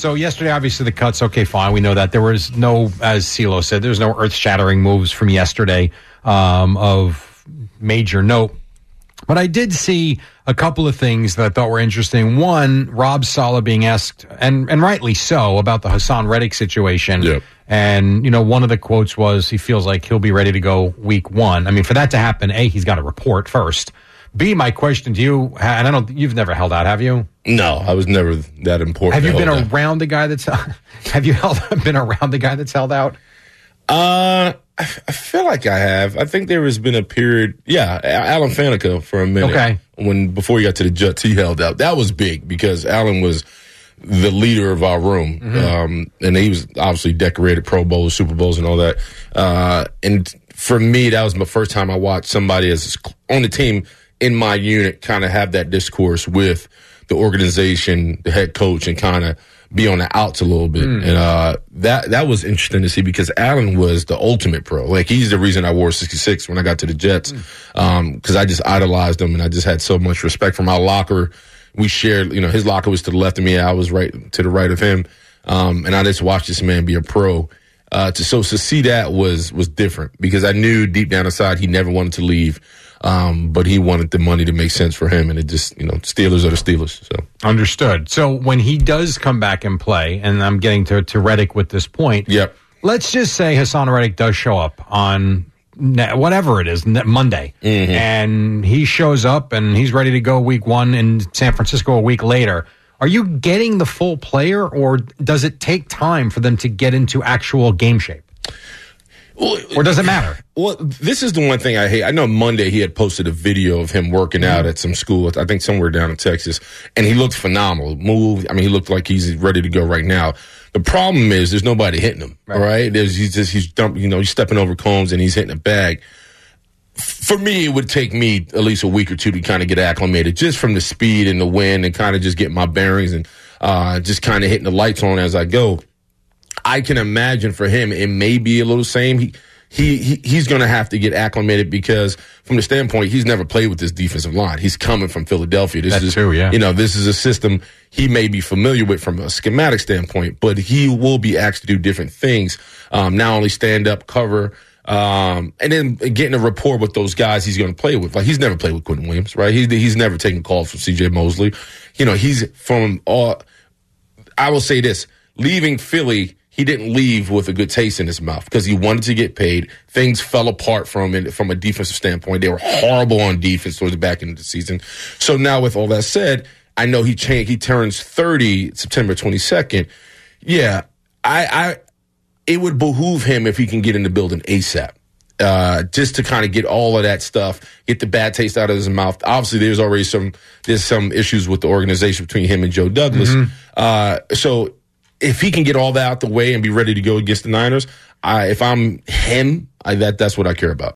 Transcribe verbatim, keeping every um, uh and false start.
So yesterday, obviously, the cuts, okay, fine. We know that. There was no, as CeeLo said, there was no earth-shattering moves from yesterday um, of major note. But I did see a couple of things that I thought were interesting. One, Rob Saleh being asked, and, and rightly so, about the Hassan Reddick situation. Yep. And, you know, one of the quotes was he feels like he'll be ready to go week one. I mean, for that to happen, A, he's got to report first. B, my question to you, and I don't, you've never held out, have you? No, I was never that important. Have you been out. around the guy that's, have you held, been around the guy that's held out? Uh, I, I feel like I have. I think there has been a period, yeah, Alan Faneca for a minute. Okay. When, before he got to the Jets, he held out. That was big because Alan was the leader of our room. Mm-hmm. Um, and he was obviously decorated Pro Bowls, Super Bowls, and all that. Uh, and for me, that was my first time I watched somebody as on the team in my unit kind of have that discourse with the organization, the head coach, and kind of be on the outs a little bit. Mm. And uh, that that was interesting to see because Allen was the ultimate pro. Like, he's the reason I wore sixty-six when I got to the Jets because mm. um, I just idolized him and I just had so much respect for my locker. We shared, you know, his locker was to the left of me. I was right to the right of him. Um, and I just watched this man be a pro. Uh, to, so to see that was was different because I knew deep down inside he never wanted to leave. Um, but he wanted the money to make sense for him, and it just, you know, Steelers are the Steelers. So understood. So when he does come back and play, and I'm getting to, to Reddick with this point. Yep. Let's just say Hassan Reddick does show up on whatever it is, Monday, mm-hmm. and he shows up and he's ready to go week one in San Francisco a week later. Are you getting the full player, or does it take time for them to get into actual game shape? Well, or does it matter? Well, this is the one thing I hate. I know Monday he had posted a video of him working out at some school, I think somewhere down in Texas, and he looked phenomenal. Moved. I mean, he looked like he's ready to go right now. The problem is there's nobody hitting him, right? right? There's, he's just, he's dump, you know, he's stepping over cones and he's hitting a bag. For me, it would take me at least a week or two to kind of get acclimated just from the speed and the wind and kind of just get my bearings and uh, just kind of hitting the lights on as I go. I can imagine for him, it may be a little same. He, he, he he's going to have to get acclimated because from the standpoint, he's never played with this defensive line. He's coming from Philadelphia. This That's is, true, yeah. You know, this is a system he may be familiar with from a schematic standpoint, but he will be asked to do different things. Um, not only stand up, cover, um, and then getting a rapport with those guys he's going to play with. Like, he's never played with Quentin Williams, right? He's, he's never taken calls from C J Mosley. You know, he's from all, I will say this, leaving Philly, he didn't leave with a good taste in his mouth because he wanted to get paid. Things fell apart from it from a defensive standpoint. They were horrible on defense towards the back end of the season. So now with all that said, I know he changed. He turns thirty September twenty-second. Yeah, I, I, it would behoove him if he can get in the building ASAP. Uh, just to kind of get all of that stuff, get the bad taste out of his mouth. Obviously, there's already some, there's some issues with the organization between him and Joe Douglas. Mm-hmm. Uh, so, if he can get all that out the way and be ready to go against the Niners, I, if I'm him, I, that that's what I care about.